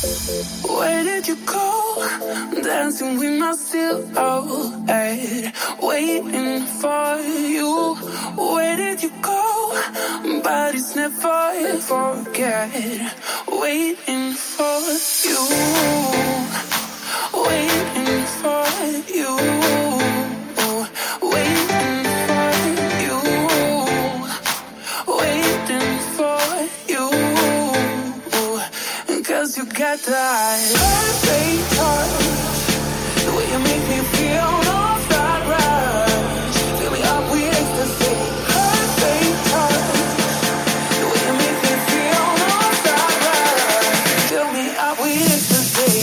Where did you go? Dancing with my silhouette, waiting for you. Where did you go? Bodies never forget, waiting for you, waiting for you, waiting for you, waiting for you. 'Cause you got that perfect touch, the way you make me feel no side rush. Fill me up with ecstasy. Perfect touch, the way you make me feel no side rush. Fill me up with ecstasy.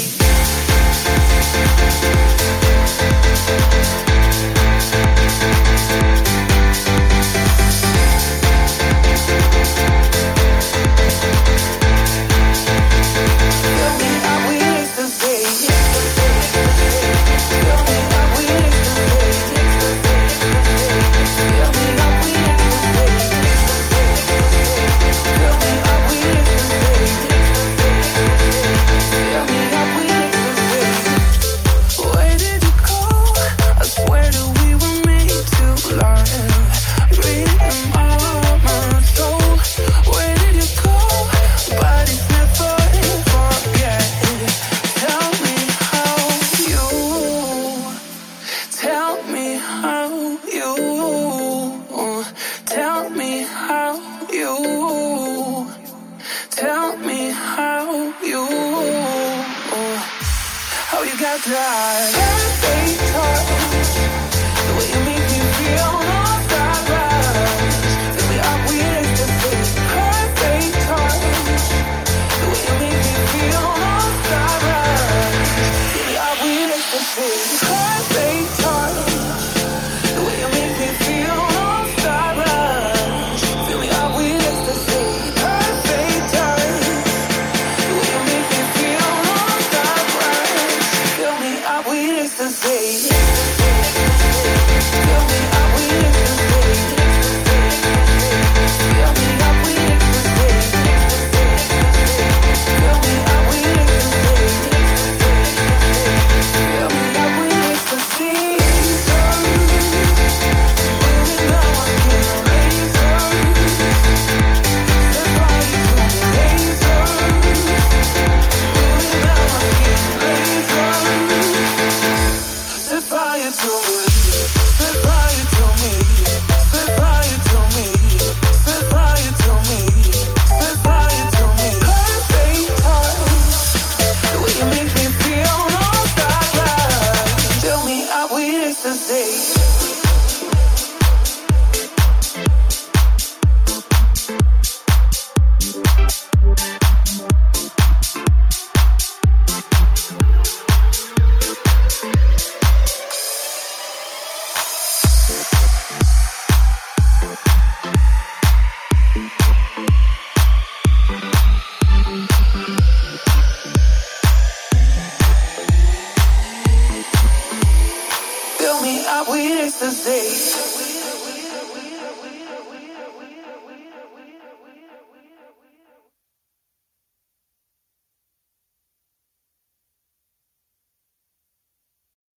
Fill me up with ecstasy.